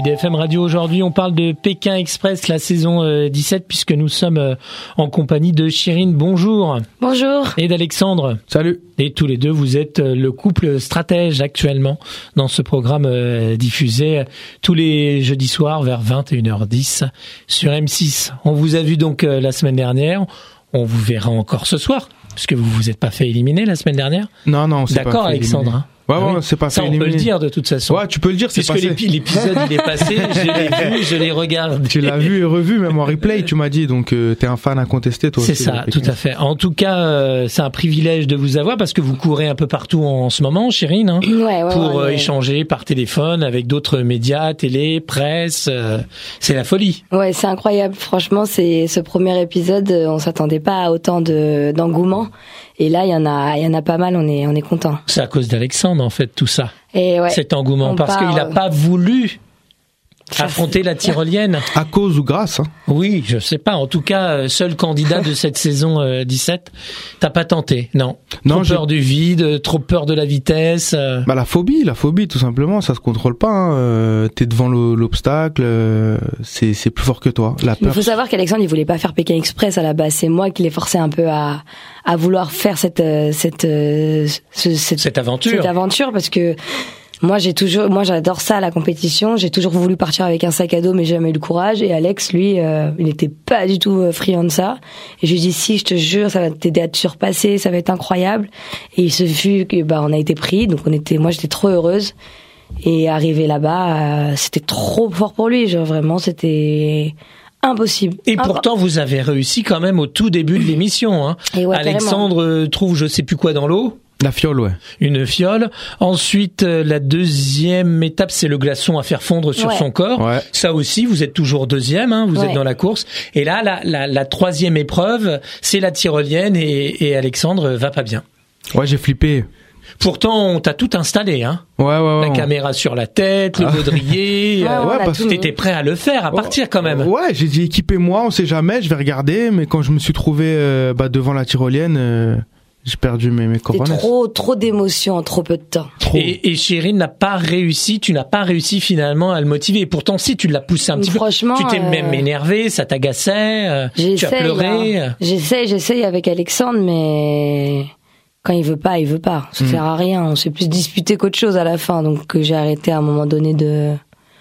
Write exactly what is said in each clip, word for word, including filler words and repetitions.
D F M Radio. Aujourd'hui, on parle de Pékin Express, la saison euh, dix-sept, puisque nous sommes euh, en compagnie de Chirine. Bonjour. Bonjour. Et d'Alexandre. Salut. Et tous les deux, vous êtes euh, le couple stratège actuellement dans ce programme euh, diffusé euh, tous les jeudis soirs vers vingt et une heures dix sur M six. On vous a vu donc euh, la semaine dernière. On vous verra encore ce soir, puisque vous vous êtes pas fait éliminer la semaine dernière. Non, non, c'est pas fait. D'accord, Alexandre. Hein. Ouais, ah ouais, oui. c'est pas ça, fait on éliminer. peut le dire de toute façon. Ouais, tu peux le dire, c'est Puisque passé. l'épi- l'épisode il est passé, je l'ai vu, je l'ai regardé. Tu l'as vu et revu, même en replay, tu m'as dit, donc euh, t'es un fan incontesté, toi C'est aussi. ça, tout à fait. En tout cas, euh, c'est un privilège de vous avoir parce que vous courez un peu partout en, en ce moment, Chirine, hein, Ouais, ouais, pour ouais, euh, ouais. échanger par téléphone avec d'autres médias, télé, presse. Euh, c'est la folie. Ouais, c'est incroyable. Franchement, c'est ce premier épisode, euh, on s'attendait pas à autant de d'engouement. Et là, il y en a, il y en a pas mal. On est, on est content. C'est à cause d'Alexandre, en fait, tout ça. Et ouais. Cet engouement, On parce parle- qu'il n'a pas voulu Ça, affronter la tyrolienne. À cause ou grâce, hein. Oui, je sais pas. En tout cas, euh, seul candidat de cette saison euh, dix-sept. T'as pas tenté, non. Non, trop j'ai- peur du vide, trop peur de la vitesse. euh. Bah la phobie, la phobie, tout simplement, ça se contrôle pas. Hein. Euh, t'es devant le- l'obstacle, euh, c'est c'est plus fort que toi. La Il peur. faut savoir qu'Alexandre, il voulait pas faire Pékin Express à la base. C'est moi qui l'ai forcé un peu à, à vouloir faire cette, euh, cette, euh, ce- cette, Cette aventure. cette aventure parce que moi j'ai toujours, moi j'adore ça, la compétition. J'ai toujours voulu partir avec un sac à dos, mais j'ai jamais eu le courage. Et Alex, lui, euh, il n'était pas du tout euh, friand de ça. Et je lui ai dit si, je te jure, ça va t'aider à te surpasser, ça va être incroyable. Et il se fut que bah on a été pris, donc on était, moi j'étais trop heureuse. Et arrivé là-bas, euh, c'était trop fort pour lui. Genre vraiment, c'était impossible. Et Impo- pourtant, vous avez réussi quand même au tout début de l'émission. Hein. Et ouais, Alexandre euh, trouve je sais plus quoi dans l'eau, La fiole, ouais. une fiole. Ensuite, euh, la deuxième étape, c'est le glaçon à faire fondre sur Ouais. son corps. Ouais. Ça aussi, vous êtes toujours deuxième, hein, vous Ouais. êtes dans la course. Et là, la, la, la troisième épreuve, c'est la tyrolienne et, et Alexandre va pas bien. Ouais, j'ai flippé. Pourtant, on t'a tout installé, hein. Ouais, ouais, ouais. La on- caméra sur la tête, le Ah. baudrier. Ouais, euh, on ouais, a parce tout que mis. T'étais prêt à le faire, à partir quand même. Ouais, j'ai dit équipez-moi, on sait jamais, je vais regarder, mais quand je me suis trouvé euh, bah, devant la tyrolienne, euh, j'ai perdu mes, mes C'était coronets. trop, trop d'émotions en trop peu de temps. Trop. Et, et Chirine n'a pas réussi, tu n'as pas réussi finalement à le motiver. Et pourtant, si tu l'as poussé un petit Franchement, peu, tu t'es euh, même énervé, ça t'agaçait, euh, tu as J'essaye, pleuré. hein. J'essaye, j'essaye avec Alexandre, mais quand il veut pas, il veut pas. Ça Mm. sert à rien. On s'est plus disputé qu'autre chose à la fin, donc euh, j'ai arrêté à un moment donné de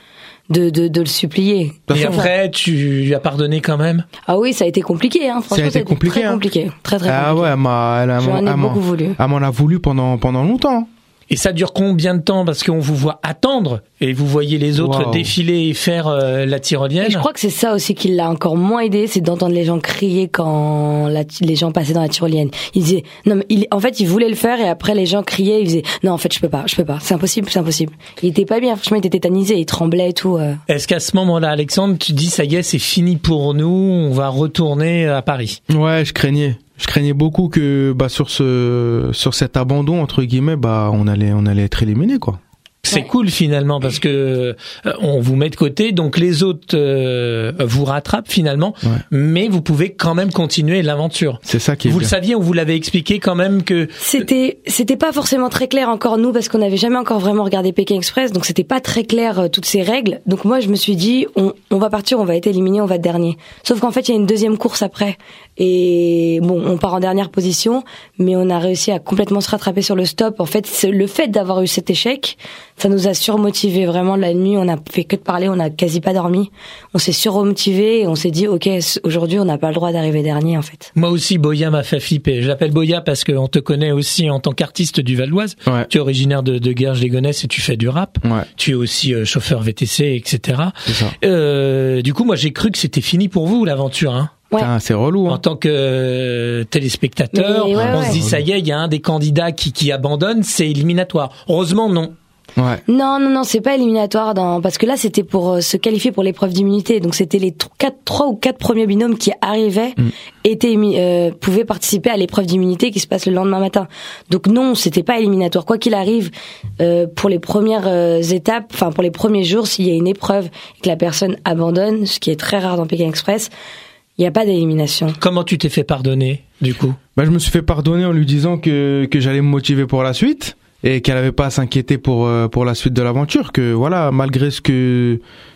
de de, de le supplier. Et Ça- après, tu lui as pardonné quand même. Ah oui, ça a été compliqué, hein. Franchement, Ça a été compliqué, très hein. compliqué, très très Ah compliqué. ouais, elle m'a, elle a- J'en ai elle m'en- beaucoup voulu. elle m'en a voulu pendant, pendant longtemps. Et ça dure combien de temps? Parce qu'on vous voit attendre et vous voyez les autres Wow. défiler et faire euh, la tyrolienne. Et je crois que c'est ça aussi qui l'a encore moins aidé, c'est d'entendre les gens crier quand la, les gens passaient dans la tyrolienne. Il disait non mais il, en fait il voulait le faire et après les gens criaient, il disait non en fait je peux pas, je peux pas, c'est impossible, c'est impossible. Il était pas bien, franchement il était tétanisé, il tremblait et tout. euh. Est-ce qu'à ce moment-là, Alexandre, tu dis ça y est, c'est fini pour nous, on va retourner à Paris? Ouais, je craignais. Je craignais beaucoup que bah sur ce sur cet abandon entre guillemets bah on allait on allait être éliminé quoi. C'est Ouais. cool finalement parce que euh, on vous met de côté, donc les autres euh, vous rattrapent finalement, Ouais. mais vous pouvez quand même continuer l'aventure. C'est ça qui est Vous le bien. saviez, on vous l'avait expliqué quand même que C'était c'était pas forcément très clair encore nous parce qu'on n'avait jamais encore vraiment regardé Pékin Express, donc c'était pas très clair euh, toutes ces règles. Donc moi je me suis dit on on va partir, on va être éliminé, on va être dernier. Sauf qu'en fait il y a une deuxième course après et bon on part en dernière position, mais on a réussi à complètement se rattraper sur le stop. En fait c'est le fait d'avoir eu cet échec, ça nous a surmotivé vraiment la nuit. On a fait que de parler, on a quasi pas dormi. On s'est surmotivé et on s'est dit ok aujourd'hui on n'a pas le droit d'arriver dernier en fait. moi aussi Boya m'a fait flipper. Je l'appelle Boya parce qu'on te connaît aussi en tant qu'artiste du Val d'Oise. Ouais. Tu es originaire de, de Guerges-les-Gonesse et tu fais du rap. Ouais, Tu es aussi euh, chauffeur V T C, et cetera. c'est ça. Euh, du coup, moi j'ai cru que c'était fini pour vous l'aventure. Hein. Ouais. Putain, c'est relou En hein. tant que euh, téléspectateur, Mais ouais, on ouais. se dit ça y est, il y a un des candidats qui, qui abandonne, c'est éliminatoire. Heureusement non. Ouais. Non, non, non, c'est pas éliminatoire dans, parce que là, c'était pour euh, se qualifier pour l'épreuve d'immunité. Donc, c'était les tr- quatre, trois ou quatre premiers binômes qui arrivaient, Mm. étaient, émi- euh, pouvaient participer à l'épreuve d'immunité qui se passe le lendemain matin. Donc, non, c'était pas éliminatoire. Quoi qu'il arrive, euh, pour les premières euh, étapes, enfin, pour les premiers jours, s'il y a une épreuve et que la personne abandonne, ce qui est très rare dans Pékin Express, il n'y a pas d'élimination. Comment tu t'es fait pardonner, du coup? Bah je me suis fait pardonner en lui disant que que j'allais me motiver pour la suite et qu'elle avait pas à s'inquiéter pour euh, pour la suite de l'aventure, que voilà, malgré ce que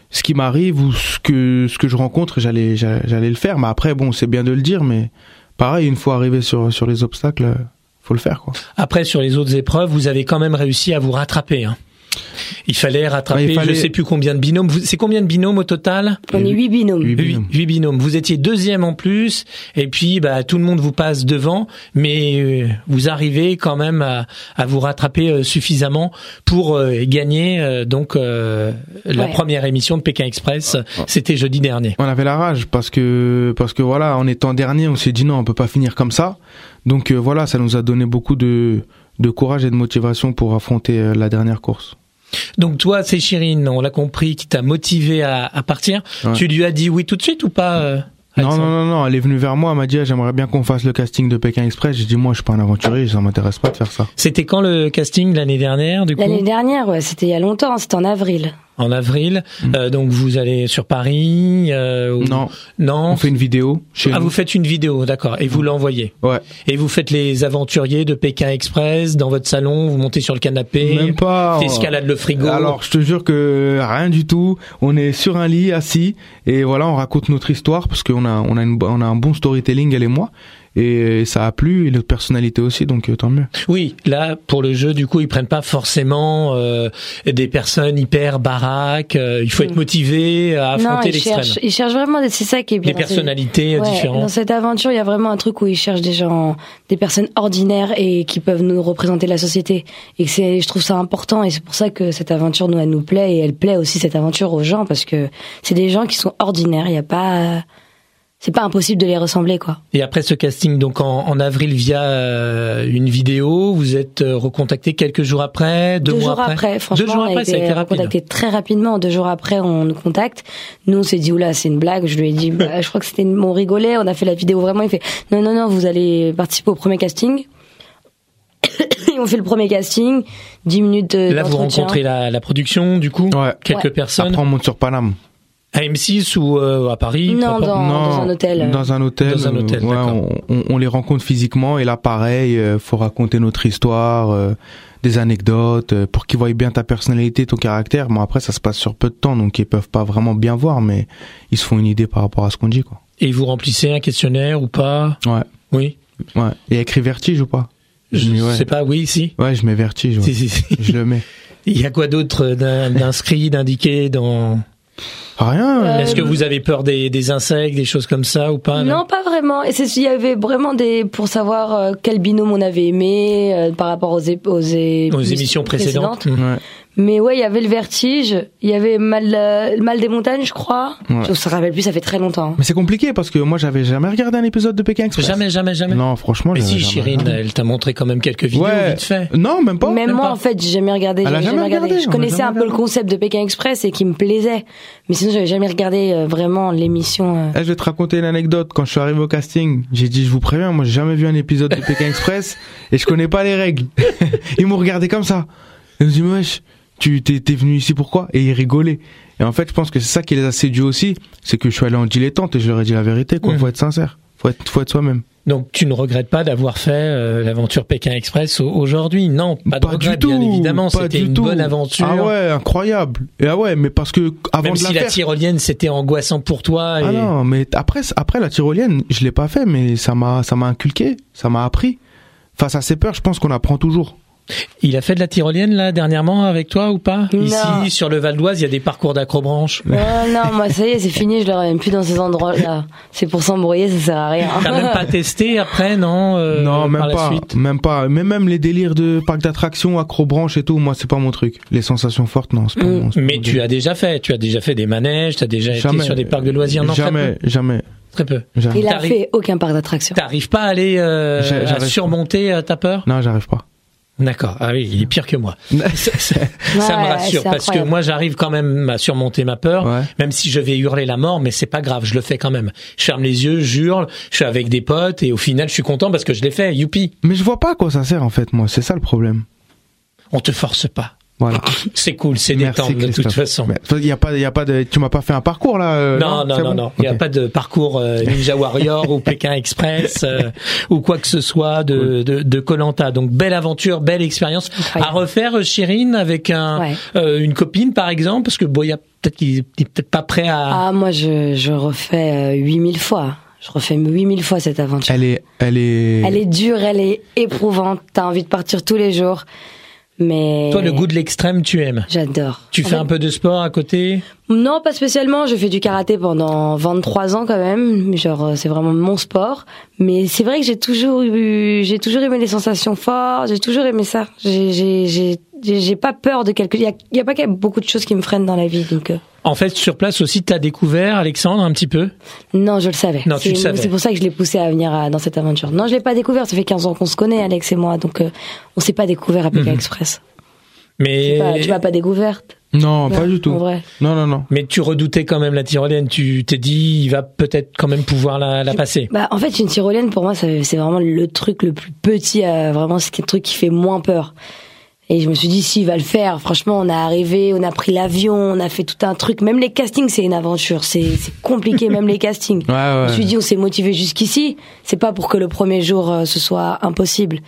ce qui m'arrive ou ce que ce que je rencontre, j'allais j'allais le faire. Mais après, bon, c'est bien de le dire, mais pareil, une fois arrivé sur sur les obstacles, faut le faire, quoi. Après, sur les autres épreuves, vous avez quand même réussi à vous rattraper, hein. Il fallait rattraper, ouais, il fallait... je sais plus combien de binômes. Vous, c'est combien de binômes au total? On est huit binômes. Huit binômes. Huit binômes. Vous étiez deuxième en plus, et puis bah tout le monde vous passe devant, mais euh, vous arrivez quand même à, à vous rattraper euh, suffisamment pour euh, gagner euh, donc euh, la ouais. première émission de Pékin Express. Ouais. C'était jeudi dernier. On avait la rage parce que parce que voilà, en étant dernier, on s'est dit non, on peut pas finir comme ça. Donc euh, voilà, ça nous a donné beaucoup de de courage et de motivation pour affronter euh, la dernière course. Donc toi, c'est Chirine, on l'a compris, qui t'a motivé à, à partir. Ouais. Tu lui as dit oui tout de suite ou pas euh, non, non, non, non, elle est venue vers moi, elle m'a dit ah, j'aimerais bien qu'on fasse le casting de Pékin Express. J'ai dit moi, je suis pas un aventurier, ça m'intéresse pas de faire ça. C'était quand le casting, l'année dernière, du coup? L'année dernière, ouais, c'était il y a longtemps, c'était en avril. En avril, mmh. euh, donc vous allez sur Paris euh, ou... Non, non. On fait une vidéo. Chez ah, nous. Vous faites une vidéo, d'accord, et vous mmh. l'envoyez. Ouais. Et vous faites les aventuriers de Pékin Express dans votre salon, vous montez sur le canapé. Même pas. T'escalades le frigo. Alors, je te jure que rien du tout. On est sur un lit assis et voilà, on raconte notre histoire parce qu'on a on a une on a un bon storytelling, elle et moi. Et ça a plu, et notre personnalité aussi, donc tant mieux. Oui, là, pour le jeu, du coup, ils prennent pas forcément euh, des personnes hyper baraques. Euh, il faut être motivé à affronter non, l'extrême. Cherchent, ils cherchent vraiment, c'est ça qui est bien. Des personnalités ouais, différentes. Dans cette aventure, il y a vraiment un truc où ils cherchent des gens, des personnes ordinaires et qui peuvent nous représenter la société. Et que c'est, je trouve ça important, et c'est pour ça que cette aventure, nous, elle nous plaît, et elle plaît aussi cette aventure aux gens, parce que c'est des gens qui sont ordinaires. Il y a pas... C'est pas impossible de les ressembler, quoi. Et après ce casting, donc en, en avril via euh, une vidéo, vous êtes euh, recontacté quelques jours après, deux, deux mois jours après. après franchement, deux jours après, on a été, ça a été recontacté très rapidement. Deux jours après, on nous contacte. Nous, on s'est dit oula, c'est une blague. Je lui ai dit, bah, je crois que c'était, une... on rigolait. On a fait la vidéo vraiment. Il fait, non, non, non, vous allez participer au premier casting. Et on fait le premier casting, dix minutes de. Là, vous rencontrez la, la production, du coup, ouais. quelques ouais. personnes. Après, on monte sur Paname. À M six ou euh, à Paris? Non, dans, non, dans un hôtel. Dans un hôtel. Dans un hôtel, ouais, on, on, on les rencontre physiquement et là, pareil, euh, faut raconter notre histoire, euh, des anecdotes, euh, pour qu'ils voient bien ta personnalité, ton caractère. Bon, après, ça se passe sur peu de temps, donc ils peuvent pas vraiment bien voir, mais ils se font une idée par rapport à ce qu'on dit, quoi. Et vous remplissez un questionnaire ou pas? Ouais. Oui. Ouais. Et écrit Vertige ou pas? Je, je ouais. sais pas, oui, si. Ouais, je mets Vertige. Ouais. Si, si, si. Je le mets. Il y a quoi d'autre d'inscrit, d'indiqué dans... Rien. Euh, Est-ce que vous avez peur des, des insectes, des choses comme ça ou pas? Non, non pas vraiment. Et c'est, il y avait vraiment des, pour savoir euh, quel binôme on avait aimé euh, par rapport aux, é, aux, é, aux émissions précédentes. précédentes. Ouais. Mais ouais, il y avait le Vertige, il y avait Mal, euh, Mal des montagnes, je crois. Ouais. Je me rappelle plus, ça fait très longtemps. Mais c'est compliqué parce que moi, j'avais jamais regardé un épisode de Pékin Express. Jamais, jamais, jamais. Non, franchement. Mais si, Chirine, elle t'a montré quand même quelques vidéos ouais. vite fait. Non, même pas. Même, même moi, pas. En fait, j'ai jamais regardé. Elle j'avais jamais, jamais regardé. regardé. Je connaissais un peu regardé. le concept de Pékin Express et qui me plaisait. Mais sinon, j'avais jamais regardé euh, vraiment l'émission. Euh... Eh, je vais te raconter une anecdote. Quand je suis arrivé au casting, j'ai dit, je vous préviens, moi, j'ai jamais vu un épisode de Pékin Express et je connais pas les règles. Ils m'ont regardé comme ça. Ils m'ont dit, wesh, tu t'es, t'es venu ici pourquoi? Et ils rigolaient. Et en fait, je pense que c'est ça qui les a séduits aussi. C'est que je suis allé en dilettante et je leur ai dit la vérité, quoi. Mmh. Faut être sincère. Faut être, faut être soi-même. Donc, tu ne regrettes pas d'avoir fait euh, l'aventure Pékin Express aujourd'hui? Non, pas de pas regret, du tout, bien évidemment. Pas c'était du une tout. bonne aventure. Ah ouais, incroyable. Et ah ouais, mais parce que avant Même de si la, la faire... tyrolienne, c'était angoissant pour toi. Et... Ah non, mais après, après la tyrolienne, je l'ai pas fait, mais ça m'a, ça m'a inculqué, ça m'a appris. Face à ces peurs, je pense qu'on apprend toujours. Il a fait de la tyrolienne là dernièrement avec toi ou pas? Non. Ici sur le Val d'Oise, il y a des parcours d'acrobranche. Non, non, moi ça y est, c'est fini, je le même plus dans ces endroits-là. C'est pour s'embrouiller, ça sert à rien. T'as même pas testé après, non? Euh, non, même par pas, la suite même pas. Mais même les délires de parc d'attractions, acrobranche et tout, moi c'est pas mon truc. Les sensations fortes, non. C'est pas mmh. mon, c'est Mais pas tu as déjà fait, tu as déjà fait des manèges, tu as déjà jamais, été sur des parcs de loisirs, non? Jamais, très peu. jamais. Très peu. Jamais. Il a fait aucun parc d'attractions. T'arrives pas à aller euh, à surmonter pas. ta peur? Non, j'arrive pas. D'accord. Ah oui, il est pire que moi. ça, ça, ouais, ça me rassure parce que moi j'arrive quand même à surmonter ma peur, ouais. même si je vais hurler la mort, mais c'est pas grave, je le fais quand même. Je ferme les yeux, j'hurle, je suis avec des potes et au final je suis content parce que je l'ai fait. Youpi. Mais je vois pas à quoi ça sert en fait, moi. C'est ça le problème. On te force pas. Voilà. C'est cool, c'est Merci, détente de toute Christophe. façon. Il y a pas, il y a pas de, tu m'as pas fait un parcours là. Euh, non, non, c'est non, bon non. Il n'y a Ok. pas de parcours euh, Ninja Warrior ou Pékin Express euh, ou quoi que ce soit de de de Koh-Lanta. Donc belle aventure, belle expérience Incroyable. à refaire, Chirine, avec un Ouais. euh, une copine par exemple, parce que bon, il y a peut-être qu'il est peut-être pas prêt à. Ah, moi, je, je refais huit mille fois. Je refais huit mille fois cette aventure. Elle est, elle est. Elle est dure, elle est éprouvante. T'as envie de partir tous les jours. Mais. Toi, le goût de l'extrême, tu aimes. J'adore. Tu En fais fait, un peu de sport à côté. Non, pas spécialement. Je fais du karaté pendant vingt-trois ans quand même. Genre, euh, c'est vraiment mon sport. Mais c'est vrai que j'ai toujours eu, j'ai toujours aimé les sensations fortes. J'ai toujours aimé ça. J'ai, j'ai, j'ai, j'ai j'ai pas peur de quelque. Il y a, il y a pas qu'il y a beaucoup de choses qui me freinent dans la vie. Donc. Euh... En fait, sur place aussi, t'as découvert Alexandre un petit peu. Non, je le savais. Non, tu c'est, le savais. C'est pour ça que je l'ai poussé à venir à, dans cette aventure. Non, je l'ai pas découvert. Ça fait quinze ans qu'on se connaît, Alex et moi. Donc, euh, on s'est pas découvert à Pékin Mhm. Express. Mais Tu m'as, tu m'as pas découverte. Non, pas du tout. En vrai. Non, non, non. mais tu redoutais quand même la tyrolienne. Tu t'es dit, il va peut-être quand même pouvoir la, la passer. Bah, en fait, une tyrolienne, pour moi, ça, c'est vraiment le truc le plus petit. Euh, vraiment, c'est le truc qui fait moins peur. Et je me suis dit, si, il va le faire. Franchement, on est arrivé, on a pris l'avion, on a fait tout un truc. Même les castings, c'est une aventure. C'est, c'est compliqué, même les castings. Ouais, ouais. Je me suis dit, on s'est motivé jusqu'ici. C'est pas pour que le premier jour, euh, ce soit impossible.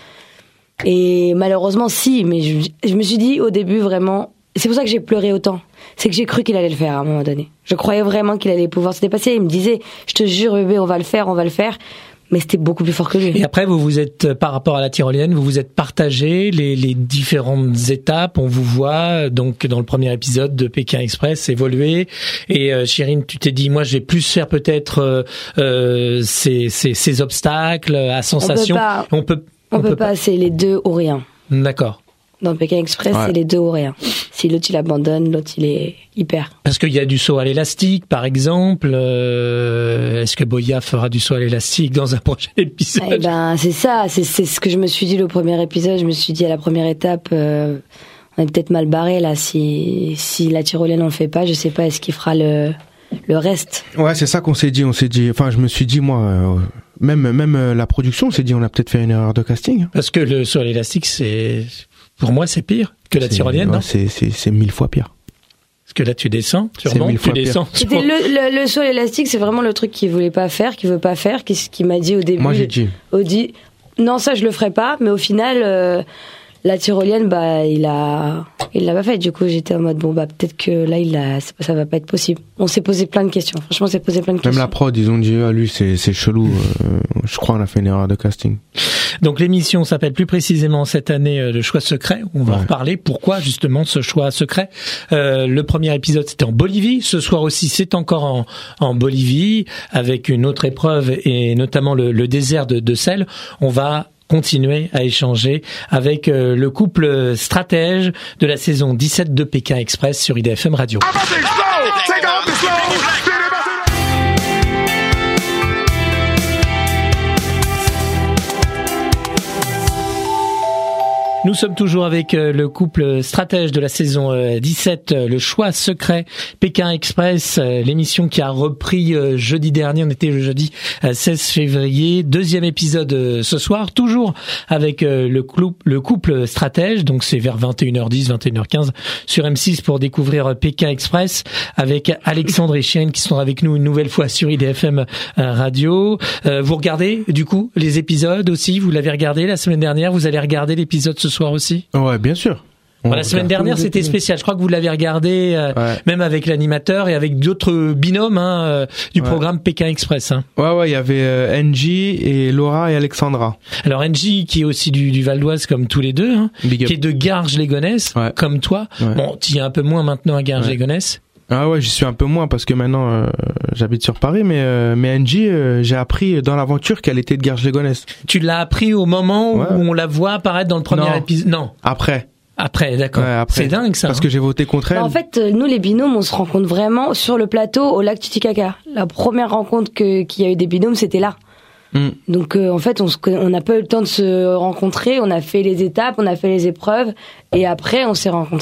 Et malheureusement, si. Mais je, je me suis dit, au début, vraiment, c'est pour ça que j'ai pleuré autant. C'est que j'ai cru qu'il allait le faire à un moment donné. Je croyais vraiment qu'il allait pouvoir se dépasser. Il me disait, je te jure, bébé, on va le faire, on va le faire. Mais c'était beaucoup plus fort que lui. Et après, vous vous êtes, euh, par rapport à la tyrolienne, vous vous êtes partagé les, les différentes étapes. On vous voit, euh, donc, dans le premier épisode de Pékin Express évoluer. Et, euh, Chirine, tu t'es dit, moi, je vais plus faire peut-être, euh, euh, ces, ces, ces obstacles à sensation. pas. On peut, On, peut, pas, c'est les deux ou rien. D'accord. Dans Pékin Express, Ouais. c'est les deux ou rien. Si l'autre il abandonne, l'autre il est hyper. Parce qu'il y a du saut à l'élastique, par exemple. Euh, est-ce que Boya fera du saut à l'élastique dans un prochain épisode? Eh ben, c'est ça, c'est, c'est ce que je me suis dit le premier épisode. Je me suis dit à la première étape, euh, on est peut-être mal barré là. Si, si la tyrolienne on le fait pas, je sais pas, est-ce qu'il fera le, le reste? Ouais, c'est ça qu'on s'est dit. On s'est dit. Enfin, je me suis dit moi. Euh, même, même euh, la production, on s'est dit, on a peut-être fait une erreur de casting. Parce que le saut à l'élastique, c'est, pour moi, c'est pire que la C'est- tyrolienne, ouais, non? C'est, c'est, c'est mille fois pire. Parce que là, tu descends, tu C'est remontes, mille tu fois pire. descends. tu C'était remontes. le, le, le saut à l'élastique, c'est vraiment le truc qu'il voulait pas faire, qu'il veut pas faire, qui, qui m'a dit au début. Moi, j'ai dit. Au dit, non, ça je le ferai pas, mais au final, euh, la tyrolienne, bah, il a, il l'a pas fait. Du coup, j'étais en mode, bon, bah, peut-être que là, il a, ça va pas être possible. On s'est posé plein de questions. Franchement, on s'est posé plein de Même questions. la prod, ils ont dit, ah, lui, c'est, c'est chelou. Euh, je crois qu'on a fait une erreur de casting. Donc l'émission s'appelle plus précisément cette année euh, le choix secret. On va en Ouais. reparler. Pourquoi justement ce choix secret? euh, Le premier épisode c'était en Bolivie. Ce soir aussi c'est encore en, en Bolivie avec une autre épreuve et notamment le, le désert de, de sel. On va continuer à échanger avec euh, le couple stratège de la saison dix-sept de Pékin Express sur I D F M Radio. Nous sommes toujours avec euh, le couple stratège de la saison euh, dix-sept, euh, le choix secret Pékin Express, euh, l'émission qui a repris euh, jeudi dernier, on était le jeudi euh, seize février, deuxième épisode euh, ce soir, toujours avec euh, le, clou- le couple stratège, donc c'est vers vingt et une heures dix, vingt et une heures quinze sur M six pour découvrir euh, Pékin Express avec Alexandre et Chirine qui sont avec nous une nouvelle fois sur I D F M euh, Radio. Euh, vous regardez du coup les épisodes aussi, vous l'avez regardé la semaine dernière, vous allez regarder l'épisode ce soir aussi? Ouais, bien sûr. Bon, On la semaine regarde dernière, tous les c'était épisodes. spécial. Je crois que vous l'avez regardé, euh, Ouais. même avec l'animateur et avec d'autres binômes hein, euh, du Ouais. programme Pékin Express. Hein. Ouais, ouais, il y avait euh, Angie et Laura et Alexandra. Alors Angie, qui est aussi du, du Val d'Oise comme tous les deux, hein, Big up. qui est de Garges-les-Gonesse, Ouais. comme toi. Ouais. Bon, tu y es un peu moins maintenant à Garges-les-Gonesse. Ah ouais, j'y suis un peu moins parce que maintenant euh, j'habite sur Paris, mais euh, mais Angie, euh, j'ai appris dans l'aventure qu'elle était de Garges-les-Gonesse. Tu l'as appris au moment Ouais. où on la voit apparaître dans le premier Non. épisode. Non, Après. après, d'accord. Ouais, après. C'est dingue ça. Parce hein. que j'ai voté contre elle. Bah, en fait, euh, nous les binômes, on se rencontre vraiment sur le plateau au lac Titicaca. La première rencontre que qu'il y a eu des binômes, c'était là. Mm. Donc euh, en fait, on se conna- on n'a pas eu le temps de se rencontrer. On a fait les étapes, on a fait les épreuves, et après, on s'est rencontrés.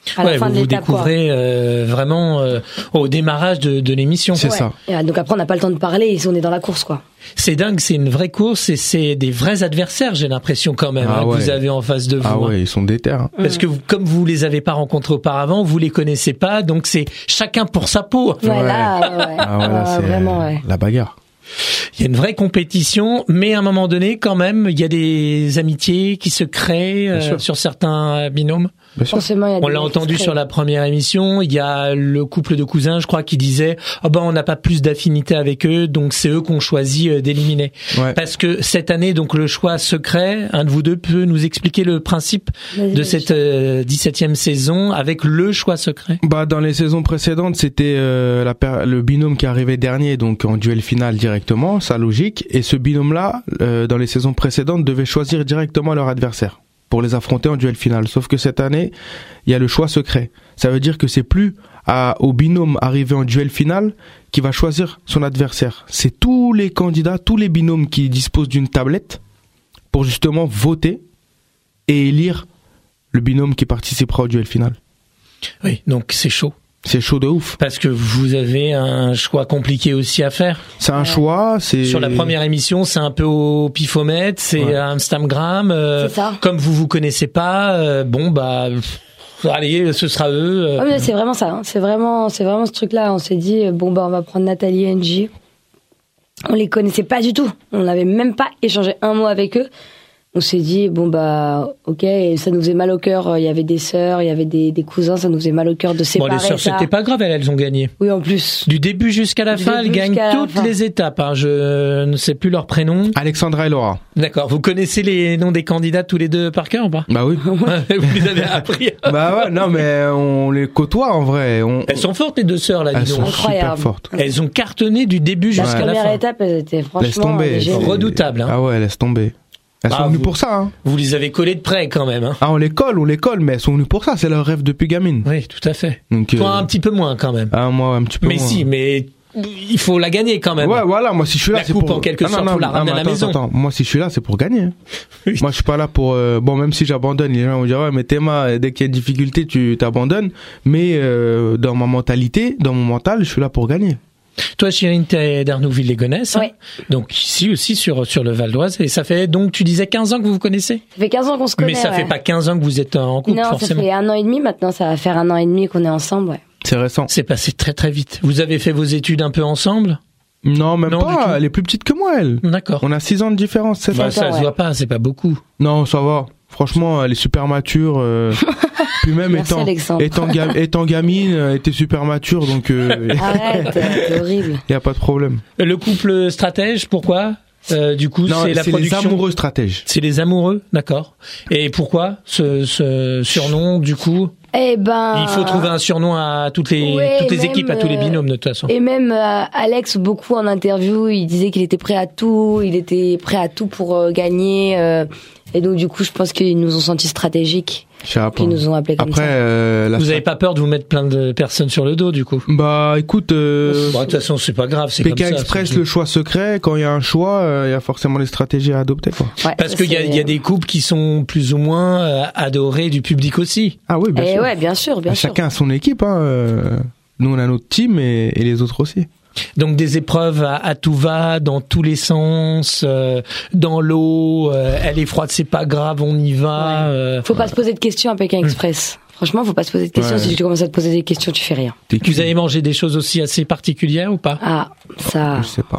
à ouais, la fin vous de vous l'étape. découvrez euh, vraiment euh, au démarrage de, de l'émission. C'est Ouais. ça. Et, euh, donc après, on n'a pas le temps de parler et on est dans la course, quoi. C'est dingue, c'est une vraie course et c'est des vrais adversaires, j'ai l'impression quand même, Ah hein, ouais. que vous avez en face de vous. Ah hein. ouais, ils sont déter. Hein. Parce que vous, comme vous les avez pas rencontrés auparavant, vous les connaissez pas, donc c'est chacun pour sa peau. Ouais, Ouais. là, ouais, ouais. Ah ouais, là, Ah, c'est vraiment, ouais. la bagarre. Il y a une vraie compétition, mais à un moment donné, quand même, il y a des amitiés qui se créent euh, Bien sûr. sur certains binômes. Bien sûr. Forcément, il y a On des l'a mecs qui entendu se sur créent. la première émission. Il y a le couple de cousins, je crois, qui disait « Oh ben, on n'a pas plus d'affinité avec eux, donc c'est eux qu'on choisit euh, d'éliminer. Ouais. » Parce que cette année, donc le choix secret, un de vous deux peut nous expliquer le principe Vas-y, de vas-y. cette euh, dix-septième saison avec le choix secret. Bah dans les saisons précédentes, c'était euh, la per- le binôme qui arrivait dernier, donc en duel final directement, ça logique. Et ce binôme-là, euh, dans les saisons précédentes, devait choisir directement leur adversaire pour les affronter en duel final. Sauf que cette année, il y a le choix secret. Ça veut dire que c'est plus à, au binôme arrivé en duel final qui va choisir son adversaire. C'est tous les candidats, tous les binômes qui disposent d'une tablette pour justement voter et élire le binôme qui participera au duel final. Oui, donc c'est chaud. C'est chaud de ouf. Parce que vous avez un choix compliqué aussi à faire. C'est un choix, c'est... Sur la première émission, c'est un peu au pifomètre, c'est Ouais. à Instagram. euh, C'est ça. Comme vous vous connaissez pas, euh, bon bah, pff, allez, ce sera eux. euh. Ouais, mais c'est vraiment ça. Hein. C'est vraiment, c'est vraiment ce truc-là. On s'est dit, euh, bon bah, on va prendre Nathalie et Angie. On les connaissait pas du tout. On n'avait même pas échangé un mot avec eux. On s'est dit, bon bah, ok, et ça nous faisait mal au cœur. Il y avait des sœurs, il y avait des, des cousins, ça nous faisait mal au cœur de Bon, séparer les sœurs, ça. c'était pas grave, elles, elles ont gagné. Oui, en plus. Du début jusqu'à la Du fin, elles début gagnent jusqu'à la toutes fin. les étapes. Hein. Je ne sais plus leur prénom. Alexandra et Laura. D'accord. Vous connaissez les noms des candidats tous les deux par cœur ou pas? Bah oui. Vous les avez appris. Bah ouais, non mais on les côtoie en vrai. On... Elles sont fortes les deux sœurs là, Elles dis sont donc. Incroyable. super fortes. Elles ont cartonné du début La jusqu'à la première fin. étape, elles étaient franchement Laisse tomber. légères. c'est- Redoutable, hein. Ah ouais, laisse tomber. Elles Ah, sont venues vous- pour ça. Hein. Vous les avez collées de près quand même. Hein. Ah on les colle, on les colle, mais elles sont venues pour ça. C'est leur rêve depuis gamine. Oui, tout à fait. Donc, Toi euh, un petit peu moins quand même. Ah moi un petit peu Mais moins. si, mais il faut la gagner quand même. Ouais, voilà, moi si je suis là, La c'est coupe, pour... en quelque Ah, non, sorte, non, faut la non, ramener mais à la attends, maison. attends, moi si je suis là, c'est pour gagner. hein. Oui. Moi je suis pas là pour... euh, Bon, même si j'abandonne, les gens vont dire, ouais, mais Théma, dès qu'il y a une difficulté, tu t'abandonnes. Mais euh, dans ma mentalité, dans mon mental, je suis là pour gagner. Toi, Chirine, t'es d'Arnouville-les-Gonesse. Oui. Hein. Donc ici aussi sur sur le Val d'Oise. Et ça fait donc tu disais quinze ans que vous vous connaissez. Ça fait quinze ans qu'on se connaît. Mais ça ouais. fait pas quinze ans que vous êtes en couple Non, forcément. ça fait un an et demi maintenant. Ça va faire un an et demi qu'on est ensemble, ouais. C'est récent. C'est passé très très vite. Vous avez fait vos études un peu ensemble? Non, même Non, du tout. pas. Elle est plus petite que moi, elle. D'accord. On a six ans de différence, c'est Bah, ça. ça ouais. se voit pas, c'est pas beaucoup. Non, ça va. Franchement, elle est super mature. euh, Puis même Merci, étant, Alexandre. étant, ga- étant gamine, elle était super mature, donc il euh, Arrête, c'est horrible. y a pas de problème. Le couple stratège, pourquoi? Euh, du coup, Non, c'est la c'est les production. amoureux stratèges. C'est les amoureux, d'accord. Et pourquoi ce, ce surnom, du coup? Eh ben. Il faut trouver un surnom à toutes les, Ouais, toutes les même, équipes, à tous les euh, binômes, de toute façon. Et même euh, Alex, beaucoup en interview, il disait qu'il était prêt à tout, il était prêt à tout pour euh, gagner. euh, et donc du coup, je pense qu'ils nous ont senti stratégiques, Je sais pas. qu'ils nous ont appelés comme Après, ça. euh, la Vous strat- avez pas peur de vous mettre plein de personnes sur le dos, du coup? Bah, écoute, euh, Bon, de toute façon, c'est pas grave, c'est comme Pékin ça. Express, c'est- le choix secret, quand il y a un choix, euh, il y a forcément des stratégies à adopter, quoi. Ouais, Parce ça, qu'il y a, c'est- il y a des couples qui sont plus ou moins euh, adorés du public aussi. Ah oui, bien Eh sûr. ouais, bien sûr, bien sûr. Chacun a son équipe, hein. euh, Nous, on a notre team et, et les autres aussi. Donc des épreuves à, à tout va, dans tous les sens, euh, dans l'eau, euh, elle est froide, c'est pas grave, on y va. Ouais. euh. Faut pas se poser de questions à Pékin Express. Franchement, faut pas se poser de questions. Ouais. Si tu commences à te poser des questions, tu fais rien. T'es Vous avez mangé des choses aussi assez particulières ou pas? Ah, ça. Je sais pas.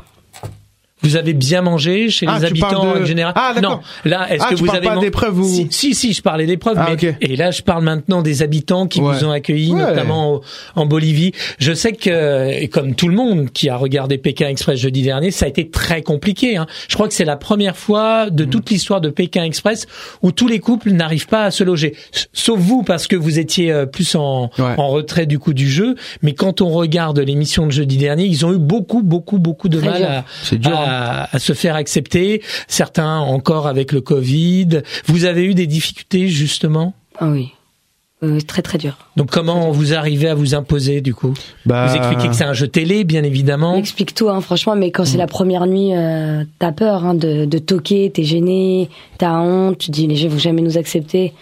Vous avez bien mangé chez Ah, les tu habitants parles de- en général? Ah, d'accord. Non, là, est-ce Ah, que tu vous parles avez pas man- d'épreuves ou- si, si, si, je parlais d'épreuves. Ah, mais... ok. Et là, je parle maintenant des habitants qui Ouais. vous ont accueillis, Ouais. notamment au- en Bolivie. Je sais que, et comme tout le monde qui a regardé Pékin Express jeudi dernier, ça a été très compliqué. Hein. Je crois que c'est la première fois de toute l'histoire de Pékin Express où tous les couples n'arrivent pas à se loger. S- Sauf vous, parce que vous étiez euh, plus en, Ouais. en retrait du coup du jeu. Mais quand on regarde l'émission de jeudi dernier, ils ont eu beaucoup, beaucoup, beaucoup de Très mal dur. à, C'est dur, à, à se faire accepter. Certains encore avec le Covid. Vous avez eu des difficultés justement. Ah oui. Euh, très très dur. Donc comment vous arrivez à vous imposer du coup? Bah, Vous expliquez que c'est un jeu télé, bien On évidemment. explique tout, hein, franchement, mais quand c'est la première nuit, euh, t'as peur hein, de, de toquer, t'es gêné, t'as honte, tu te dis les gens vont jamais nous accepter.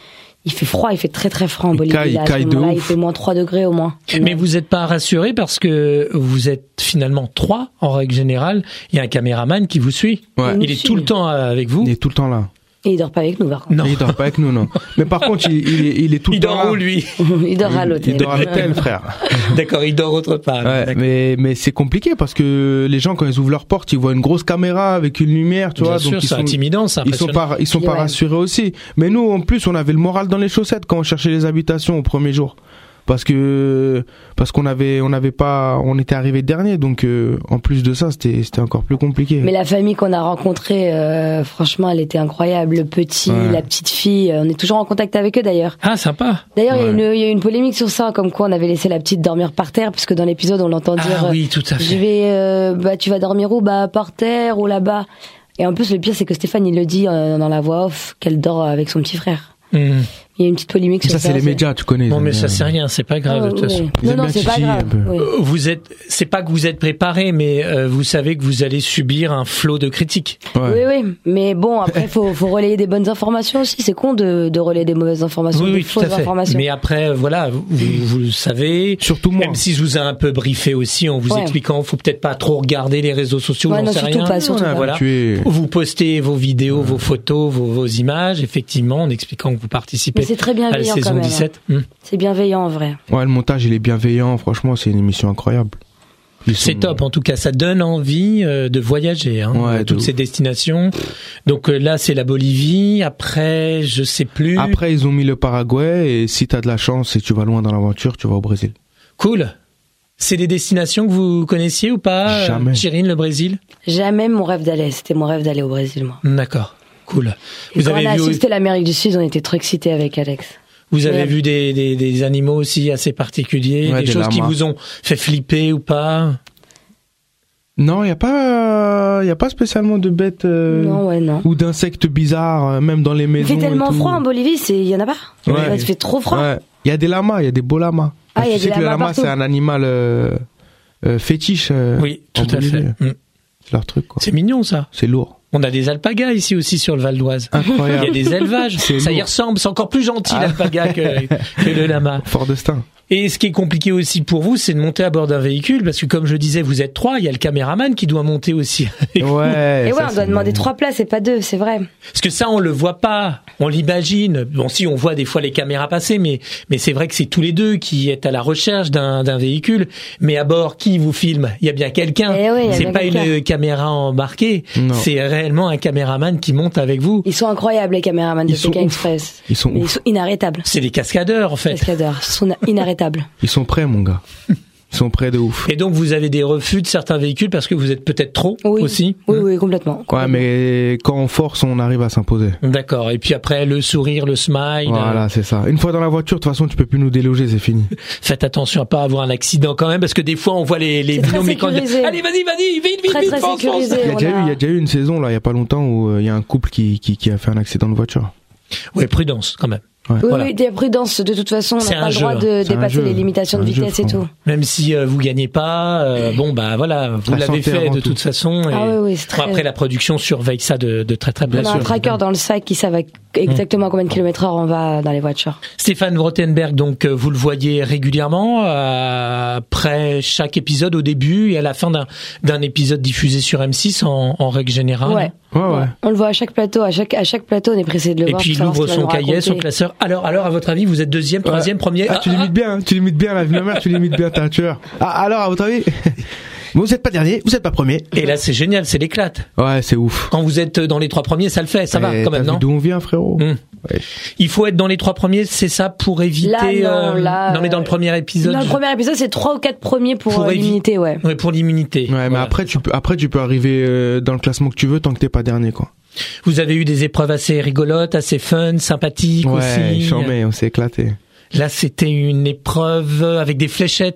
il fait froid, il fait très très froid en Il Bolivie. caille, Là, à il ce caille de moment-là, il ouf. fait moins trois degrés au moins. Mais vous n'êtes pas rassuré parce que vous êtes finalement trois en règle générale. Il y a un caméraman qui vous suit. Ouais. Il est tout le temps avec vous. Il est tout le temps là. Et il dort pas avec nous, par contre. Non. Il dort pas avec nous, non. Mais par contre, il, il, est, il est tout le Il temps dort là. où, lui? Il dort à l'hôtel. Il dort à l'hôtel, frère. D'accord, il dort autre part. Ouais, D'accord. mais mais c'est compliqué parce que les gens quand ils ouvrent leur porte, ils voient une grosse caméra avec une lumière, tu Bien vois, sûr, donc ils c'est sont intimidant, c'est ils sont impressionnant. pas ils sont pas Ouais. rassurés aussi. Mais nous en plus, on avait le moral dans les chaussettes quand on cherchait les habitations au premier jour. Parce que parce qu'on avait on avait pas on était arrivé dernier, donc euh, en plus de ça, c'était c'était encore plus compliqué. Mais la famille qu'on a rencontrée, euh, franchement, elle était incroyable. Le petit, Ouais. la petite fille, euh, on est toujours en contact avec eux d'ailleurs. Ah, sympa. D'ailleurs, il y a Ouais. une- il y, a eu une polémique sur ça, comme quoi on avait laissé la petite dormir par terre, puisque dans l'épisode on l'entend dire Ah oui, tout à euh, je fait. vais, euh, bah tu vas dormir où? Bah par terre ou là-bas. Et en plus, le pire, c'est que Stéphane, il le dit euh, dans la voix off qu'elle dort avec son petit frère. Mmh. Il y a une petite polémique sur ça ça. c'est les médias, tu connais. Bon, ils mais aiment ça bien. c'est rien, c'est pas grave Ah, de toute oui. façon. Ils Non, aiment non, bien c'est pas titiller grave. un peu. Oui. Euh, Vous êtes, c'est pas que vous êtes préparé, mais euh, vous savez que vous allez subir un flot de critiques. Ouais. Oui, oui, mais bon, après, faut, faut relayer des bonnes informations aussi. C'est con de, de relayer des mauvaises informations, Oui, des oui, tout fausses à fait. informations. Mais après, euh, voilà, vous, vous le savez. Surtout moi. Même si je vous ai un peu briefé aussi en vous Ouais. expliquant, faut peut-être pas trop regarder les réseaux sociaux, Ouais, j'en non, sais surtout rien. pas, surtout pas. Voilà. Tu es Vous postez vos vidéos, vos photos, vos, vos images, effectivement, en expliquant que vous participez Mais c'est très à la bienveillant quand saison même. dix-sept. Hum. C'est bienveillant en vrai. Ouais, le montage, il est bienveillant. Franchement, c'est une émission incroyable. Ils C'est sont- top, en tout cas, ça donne envie euh, de voyager, hein, Ouais, de toutes ouf. ces destinations. Donc euh, là, c'est la Bolivie. Après, je sais plus. Après, ils ont mis le Paraguay et si t'as de la chance et tu vas loin dans l'aventure, tu vas au Brésil. Cool. C'est des destinations que vous connaissiez ou pas, Jamais. Chirine, le Brésil? Jamais mon rêve d'aller. C'était mon rêve d'aller au Brésil, moi. D'accord, cool. Et Vous quand avez on a vu, assisté l'Amérique du Sud, on était trop excités avec Alex. vous avez Ouais. vu des, des, des animaux aussi assez particuliers, Ouais, des, des choses qui lamas. vous ont fait flipper ou pas? Non, il y a pas, il y a pas spécialement de bêtes euh, Non, ouais, non. ou d'insectes bizarres, euh, même dans les Il maisons. fait tellement et tout. froid en Bolivie, c'est, il y en a pas. Ouais. Ouais, il fait trop froid. Ouais. Il y a des lamas, il y a des beaux lamas. Ah, il y a tu sais des que le lamas lama, partout. c'est un animal euh, euh, fétiche. euh, Oui, en tout à fait. Bolivie. Mm. C'est leur truc, quoi. C'est mignon ça. C'est lourd. On a des alpagas ici aussi sur le Val d'Oise. Il y a Incroyable. des élevages. C'est Ça y lourd. ressemble. C'est encore plus gentil Ah. l'alpaga que, que le lama. Fort destin. Et ce qui est compliqué aussi pour vous, c'est de monter à bord d'un véhicule parce que comme je disais, vous êtes trois. Il y a le caméraman qui doit monter aussi. avec vous. Ouais. Et ouais, ça, on c'est doit demander bon. trois places et pas deux, c'est vrai. Parce que ça, on le voit pas. On l'imagine. Bon, si on voit des fois les caméras passer, mais mais c'est vrai que c'est tous les deux qui êtes à la recherche d'un d'un véhicule. Mais à bord, qui vous filme? Il y a bien quelqu'un. Eh oui, il y a C'est bien pas quelqu'un. une caméra embarquée. Non. C'est réellement un caméraman qui monte avec vous. Ils sont incroyables, les caméramans de Ils sont Pékin ouf. Express. Ils sont Mais ils ouf. sont inarrêtables. C'est des cascadeurs en fait. Cascadeurs. Ils sont inarrêtables. Ils sont prêts, mon gars. Ils sont prêts de ouf. Et donc vous avez des refus de certains véhicules parce que vous êtes peut-être trop Oui. aussi. Oui, oui, complètement. Ouais, complètement. mais quand on force, on arrive à s'imposer. D'accord. Et puis après le sourire, le smile. Voilà, c'est ça. Une fois dans la voiture, de toute façon, tu peux plus nous déloger, c'est fini. Faites attention à pas avoir un accident quand même parce que des fois on voit les les C'est très binômes et quand- sécurisé. allez vas-y vas-y vite vite Très, vite très fonce, fonce. sécurisé. Il y a on déjà eu, a- il y a déjà eu une saison là, il y a pas longtemps où euh, il y a un couple qui, qui qui a fait un accident de voiture. Ouais, prudence quand même. Oui, Voilà. oui, des prudence. De toute façon, on C'est n'a un pas le droit jeu, de c'est un dépasser jeu. les limitations de C'est un jeu, vitesse et franchement. tout. Même si euh, vous gagnez pas, euh, bon bah voilà, vous La l'avez santé fait avant de tout. toute façon. Et Ah oui, oui, c'est bon, très... après la production surveille ça de, de très très près. On a un tracker dans le sac qui savent exactement à combien de kilomètres heure on va dans les voitures. Stéphane Rothenberg, donc euh, vous le voyez régulièrement euh, après chaque épisode, au début et à la fin d'un d'un épisode diffusé sur M six en, en règle générale. Ouais. Ouais, ouais. On le voit à chaque plateau, à chaque, à chaque plateau, on est pressé de le Et voir. puis il pour savoir ouvre ce qu'il son va nous cahier, son raconter. classeur. Alors, alors à votre avis, vous êtes deuxième, troisième, premier? Ah, tu limites bien, hein, tu limites bien la vie de ma mère, tu limites bien, t'es un tueur. Ah, alors, à votre avis? Vous êtes pas dernier, vous êtes pas premier. Et là, c'est génial, c'est l'éclate. Ouais, c'est ouf. Quand vous êtes dans les trois premiers, ça le fait, ça va Eh, quand même, t'as non? vu d'où on vient, frérot? Hum. Ouais. Il faut être dans les trois premiers, c'est ça pour éviter. Là, non, euh, là, non, mais dans le premier épisode. Dans le premier épisode, c'est trois ou quatre premiers pour, Pour euh, évi- l'immunité, ouais. Ouais, pour l'immunité. Ouais, mais Voilà. après, tu peux, après, tu peux arriver euh, dans le classement que tu veux tant que t'es pas dernier, quoi. Vous avez eu des épreuves assez rigolotes, assez fun, sympathiques Ouais, aussi. chambé, on s'est éclaté. Là, c'était une épreuve avec des fléchettes.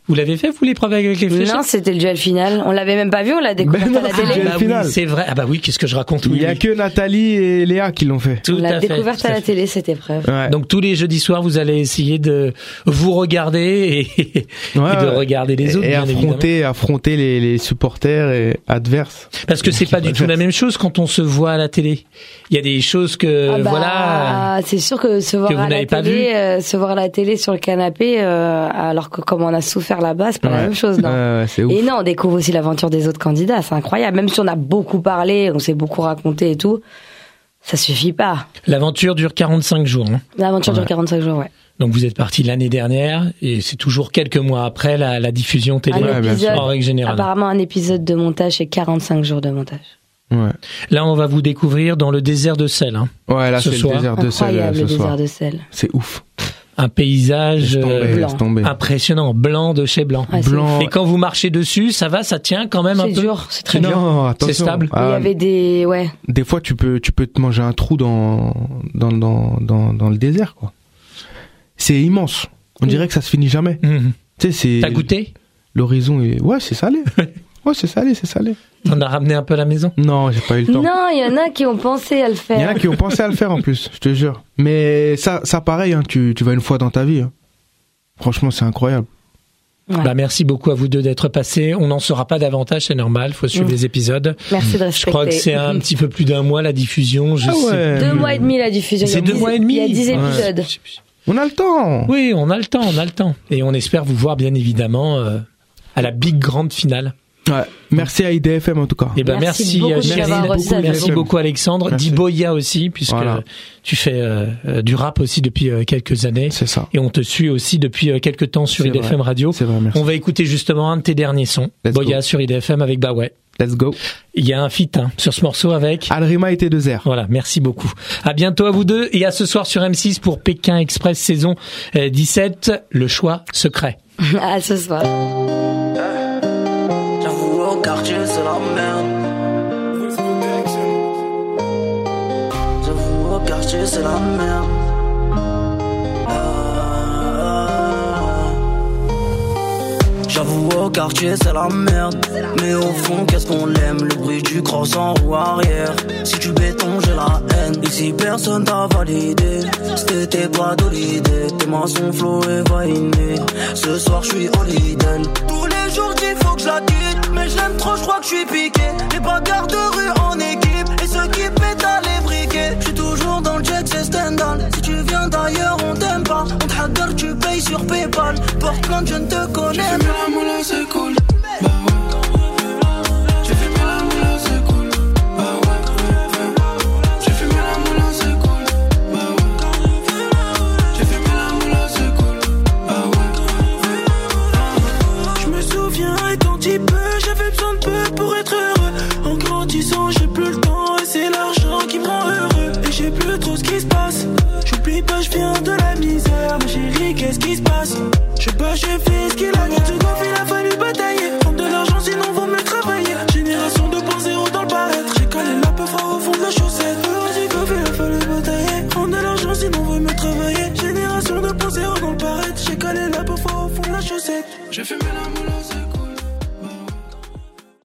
Vous l'avez fait, vous, l'épreuve avec les fléchettes? Non, c'était le duel final. On l'avait même pas vu, on l'a découvert Ben non, à la c'est le télé. duel Ah bah final. oui, c'est vrai. Ah bah oui, qu'est-ce que je raconte? Il Oui, y a oui. que Nathalie et Léa qui l'ont fait. Tout On l'a à fait, découverte tout à à la fait. télé, cette épreuve. Ouais. Donc tous les jeudis soirs, vous allez essayer de vous regarder et, et Ouais, de ouais. regarder les autres, et bien affronter, affronter les, les supporters et adverses. Parce que c'est pas du tout la même chose quand on se voit à la télé. Il y a des choses que Ah bah, voilà. c'est sûr que se voir que vous à la n'avez pas télé, vu. euh, se voir à la télé sur le canapé, euh, alors que comme on a souffert là-bas, c'est pas la Ouais. même chose, non. Ouais, ouais, c'est ouf. Et non, on découvre aussi l'aventure des autres candidats, c'est incroyable. Même si on a beaucoup parlé, on s'est beaucoup raconté et tout, ça suffit pas. L'aventure dure quarante-cinq jours. Hein. L'aventure Ouais. dure quarante-cinq jours, ouais. Donc vous êtes parti l'année dernière et c'est toujours quelques mois après la, la diffusion télé. Un Ouais, bien épisode, sûr. En règle générale. apparemment un épisode de montage, c'est quarante-cinq jours de montage. Ouais. Là, on va vous découvrir dans le désert de sel. Hein. Ouais, là, Ce c'est le soir. désert de sel Incroyable, euh, le ce soir. désert de sel. C'est ouf. Un paysage Laisse tomber, euh, laisse tomber. impressionnant, blanc de chez blanc. Ouais, c'est Blanc. Et quand vous marchez dessus, ça va, ça tient quand même un C'est peu. dur, c'est très C'est dur. Non, attention. C'est stable. Ah, Il y avait des, ouais. Des fois, tu peux, tu peux te manger un trou dans, dans, dans, dans, dans le désert, quoi. C'est immense. On Oui. dirait que ça se finit jamais. Mhm. Tu sais, c'est. T'as goûté? L'horizon est. Ouais, c'est salé. Ouais, c'est salé, c'est salé. T'en as ramené un peu à la maison? Non, j'ai pas eu le temps. Non, il y en a qui ont pensé à le Il y en faire. a qui ont pensé à le faire en plus, je te jure. Mais ça, ça pareil, hein, tu, tu vas une fois dans ta vie. Hein. Franchement, c'est incroyable. Ouais. Bah, merci beaucoup à vous deux d'être passés. On n'en saura pas davantage, c'est normal, faut suivre Mm. les épisodes. Merci de Je respecter. crois que c'est un petit peu plus d'un mois la diffusion. Je Ah sais ouais. Deux plus. mois et demi la diffusion. C'est Il y a deux dix- mois et demi. Il y a dix Ouais. épisodes. On a le temps. Oui, on a le temps, on a le temps. Et on espère vous voir bien évidemment euh, à la big grande finale. Ouais. Merci à I D F M en tout cas. Et ben Merci merci, beaucoup euh, de Cyril, m'avoir reçu beaucoup, à merci nouveau. beaucoup Alexandre, Merci. Diboya aussi puisque Voilà. tu fais euh, euh, du rap aussi depuis euh, quelques années C'est ça. et on te suit aussi depuis euh, quelques temps sur C'est I D F M vrai. Radio. C'est vrai, merci. On va écouter justement un de tes derniers sons, Let's Boya go. sur I D F M avec Bah ouais. Let's go. Il y a un feat hein, sur ce morceau avec. Alrima et T deux R. Voilà, merci beaucoup. À bientôt à vous deux et à ce soir sur M six pour Pékin Express saison euh, dix-sept, le choix secret. À ce soir. J'avoue au quartier c'est la merde. J'avoue au quartier c'est la merde. Ah. J'avoue au quartier c'est la merde. Mais au fond qu'est-ce qu'on l'aime. Le bruit du cross en roue arrière. Si tu béton j'ai la haine. Ici personne t'a validé. C'était pas d'olidé. Tes mains sont flow et vainé. Ce soir je suis holiday. Tous les jours il faut que je la quitte. Mais je l'aime trop, je crois que je suis piqué. Les bagarres de rue en équipe. Et ceux qui pètent à les briquets. Je suis toujours dans le jet, c'est Stendhal. Si tu viens d'ailleurs, on t'aime pas. On te hader, tu payes sur Paypal. Porte plainte, je ne te connais pas. La moula c'est cool, bah ouais. J'ai fumé la moula c'est cool, bah ouais. J'ai fumé la moula c'est cool, bah ouais. J'ai fumé la moula c'est cool, bah ouais. Je me souviens étant petit peu, j'avais besoin de peu pour être heureux. En grandissant j'ai plus le